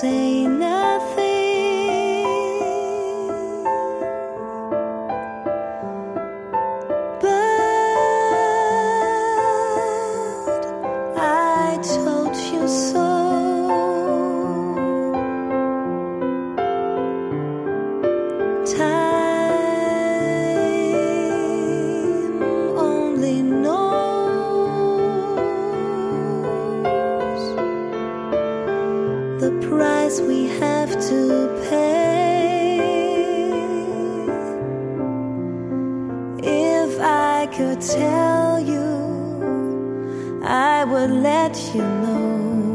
say nothing, but I told you so. Time only knows the price we have to pay. If I could tell you, I would let you know.